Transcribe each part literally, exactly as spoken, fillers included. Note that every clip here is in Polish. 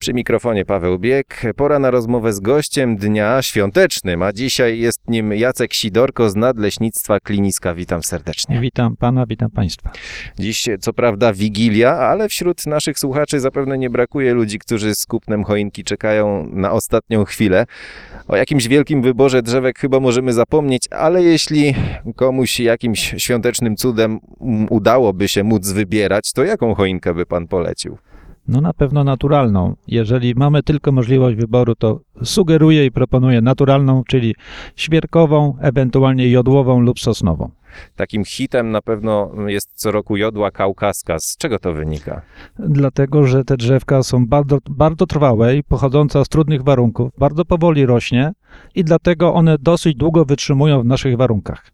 Przy mikrofonie Paweł Biek. Pora na rozmowę z gościem dnia świątecznym, a dzisiaj jest nim Jacek Sidorko z Nadleśnictwa Kliniska. Witam serdecznie. Witam pana, witam państwa. Dziś co prawda Wigilia, ale wśród naszych słuchaczy zapewne nie brakuje ludzi, którzy z kupnem choinki czekają na ostatnią chwilę. O jakimś wielkim wyborze drzewek chyba możemy zapomnieć, ale jeśli komuś jakimś świątecznym cudem udałoby się móc wybierać, to jaką choinkę by pan polecił? No na pewno naturalną. Jeżeli mamy tylko możliwość wyboru, to sugeruję i proponuję naturalną, czyli świerkową, ewentualnie jodłową lub sosnową. Takim hitem na pewno jest co roku jodła kaukaska. Z czego to wynika? Dlatego, że te drzewka są bardzo, bardzo trwałe i pochodząca z trudnych warunków, bardzo powoli rośnie i dlatego one dosyć długo wytrzymują w naszych warunkach.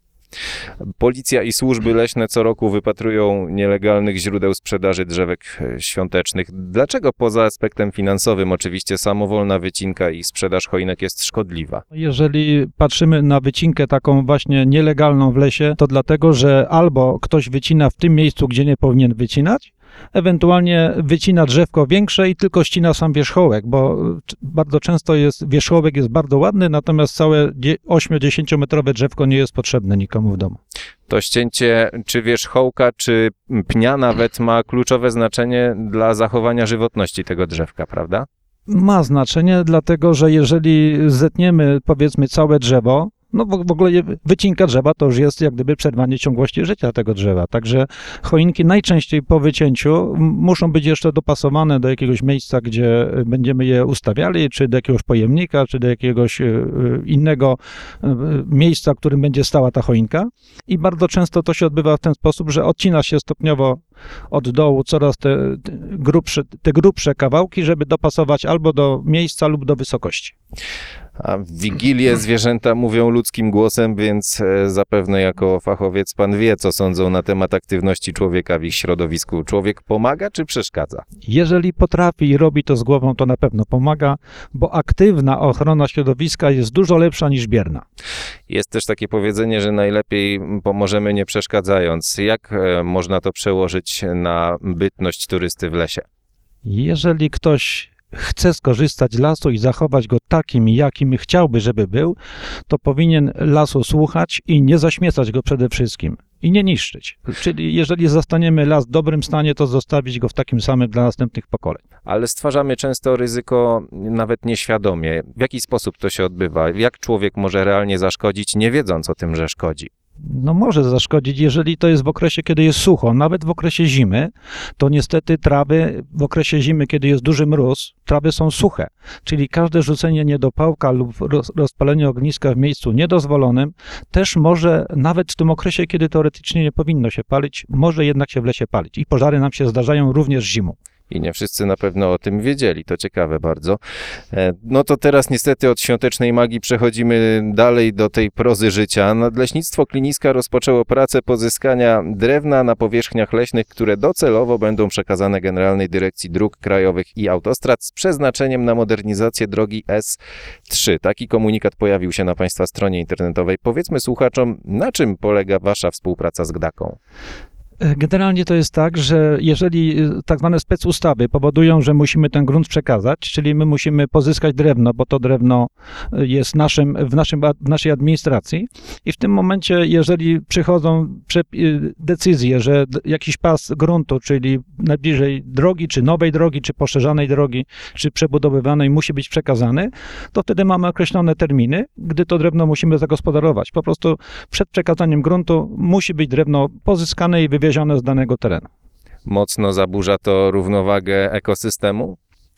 Policja i służby leśne co roku wypatrują nielegalnych źródeł sprzedaży drzewek świątecznych. Dlaczego poza aspektem finansowym oczywiście samowolna wycinka i sprzedaż choinek jest szkodliwa? Jeżeli patrzymy na wycinkę taką właśnie nielegalną w lesie, to dlatego, że albo ktoś wycina w tym miejscu, gdzie nie powinien wycinać, ewentualnie wycina drzewko większe i tylko ścina sam wierzchołek, bo bardzo często jest, wierzchołek jest bardzo ładny, natomiast całe osiem-dziesięciometrowe drzewko nie jest potrzebne nikomu w domu. To ścięcie czy wierzchołka, czy pnia nawet ma kluczowe znaczenie dla zachowania żywotności tego drzewka, prawda? Ma znaczenie, dlatego że jeżeli zetniemy powiedzmy całe drzewo, no w ogóle wycinka drzewa to już jest jak gdyby przerwanie ciągłości życia tego drzewa. Także choinki najczęściej po wycięciu muszą być jeszcze dopasowane do jakiegoś miejsca, gdzie będziemy je ustawiali, czy do jakiegoś pojemnika, czy do jakiegoś innego miejsca, w którym będzie stała ta choinka. I bardzo często to się odbywa w ten sposób, że odcina się stopniowo od dołu coraz te grubsze, te grubsze kawałki, żeby dopasować albo do miejsca lub do wysokości. A w Wigilię zwierzęta mówią ludzkim głosem, więc zapewne jako fachowiec pan wie, co sądzą na temat aktywności człowieka w ich środowisku. Człowiek pomaga czy przeszkadza? Jeżeli potrafi i robi to z głową, to na pewno pomaga, bo aktywna ochrona środowiska jest dużo lepsza niż bierna. Jest też takie powiedzenie, że najlepiej pomożemy nie przeszkadzając. Jak można to przełożyć na bytność turysty w lesie? Jeżeli ktoś chce skorzystać z lasu i zachować go takim, jakim chciałby, żeby był, to powinien lasu słuchać i nie zaśmiecać go przede wszystkim i nie niszczyć. Czyli jeżeli zastaniemy las w dobrym stanie, to zostawić go w takim samym dla następnych pokoleń. Ale stwarzamy często ryzyko nawet nieświadomie. W jaki sposób to się odbywa? Jak człowiek może realnie zaszkodzić, nie wiedząc o tym, że szkodzi? No może zaszkodzić, jeżeli to jest w okresie, kiedy jest sucho. Nawet w okresie zimy, to niestety trawy, w okresie zimy, kiedy jest duży mróz, trawy są suche. Czyli każde rzucenie niedopałka lub rozpalenie ogniska w miejscu niedozwolonym też może, nawet w tym okresie, kiedy teoretycznie nie powinno się palić, może jednak się w lesie palić. I pożary nam się zdarzają również zimą. I nie wszyscy na pewno o tym wiedzieli, to ciekawe bardzo. No to teraz niestety od świątecznej magii przechodzimy dalej do tej prozy życia. Nadleśnictwo Kliniska rozpoczęło pracę pozyskania drewna na powierzchniach leśnych, które docelowo będą przekazane Generalnej Dyrekcji Dróg Krajowych i Autostrad z przeznaczeniem na modernizację drogi S trzy. Taki komunikat pojawił się na państwa stronie internetowej. Powiedzmy słuchaczom, na czym polega wasza współpraca z Gdaką? Generalnie to jest tak, że jeżeli tak zwane specustawy powodują, że musimy ten grunt przekazać, czyli my musimy pozyskać drewno, bo to drewno jest naszym, w, naszym, w naszej administracji i w tym momencie, jeżeli przychodzą decyzje, że jakiś pas gruntu, czyli najbliżej drogi, czy nowej drogi, czy poszerzanej drogi, czy przebudowywanej musi być przekazany, to wtedy mamy określone terminy, gdy to drewno musimy zagospodarować. Po prostu przed przekazaniem gruntu musi być drewno pozyskane i wywiezione z danego terenu. Mocno zaburza to równowagę ekosystemu?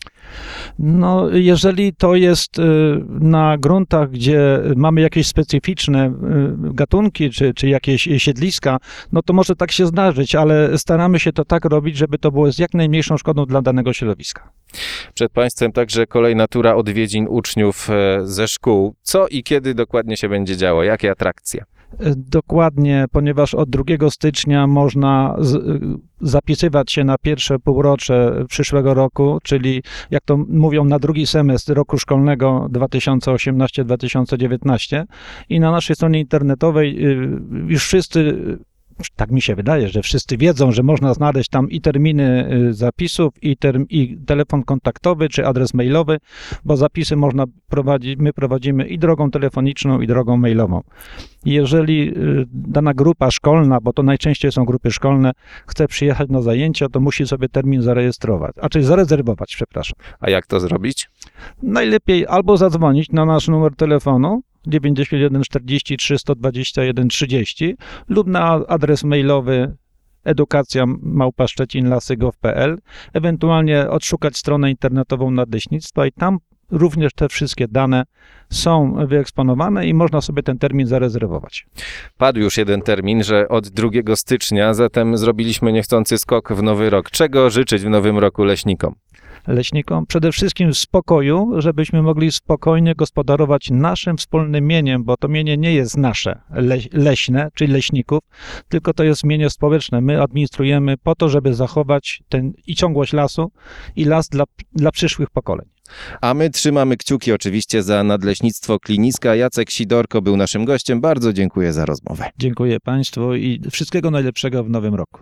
No, jeżeli to jest na gruntach, gdzie mamy jakieś specyficzne gatunki, czy, czy jakieś siedliska, no to może tak się zdarzyć, ale staramy się to tak robić, żeby to było z jak najmniejszą szkodą dla danego środowiska. Przed państwem także kolejna tura odwiedzin uczniów ze szkół. Co i kiedy dokładnie się będzie działo? Jakie atrakcje? Dokładnie, ponieważ od drugiego stycznia można z, zapisywać się na pierwsze półrocze przyszłego roku, czyli jak to mówią, na drugi semestr roku szkolnego dwa tysiące osiemnasty dwa tysiące dziewiętnasty i na naszej stronie internetowej już wszyscy tak mi się wydaje, że wszyscy wiedzą, że można znaleźć tam i terminy y, zapisów, i, term, i telefon kontaktowy, czy adres mailowy, bo zapisy można prowadzić, my prowadzimy i drogą telefoniczną, i drogą mailową. Jeżeli y, dana grupa szkolna, bo to najczęściej są grupy szkolne, chce przyjechać na zajęcia, to musi sobie termin zarejestrować, a czyli zarezerwować, przepraszam. A jak to zrobić? Najlepiej albo zadzwonić na nasz numer telefonu dziewięćdziesiąt jeden czterdzieści trzy sto dwadzieścia jeden trzydzieści lub na adres mailowy edukacja małpa szczecin lasy kropka gov kropka p l, ewentualnie odszukać stronę internetową Nadleśnictwa i tam również te wszystkie dane są wyeksponowane i można sobie ten termin zarezerwować. Padł już jeden termin, że od drugiego stycznia, zatem zrobiliśmy niechcący skok w nowy rok. Czego życzyć w nowym roku leśnikom? Leśnikom przede wszystkim spokoju, żebyśmy mogli spokojnie gospodarować naszym wspólnym mieniem, bo to mienie nie jest nasze, le, leśne, czyli leśników, tylko to jest mienie społeczne. My administrujemy po to, żeby zachować ten, i ciągłość lasu, i las dla, dla przyszłych pokoleń. A my trzymamy kciuki oczywiście za Nadleśnictwo Kliniska. Jacek Sidorko był naszym gościem. Bardzo dziękuję za rozmowę. Dziękuję Państwu i wszystkiego najlepszego w nowym roku.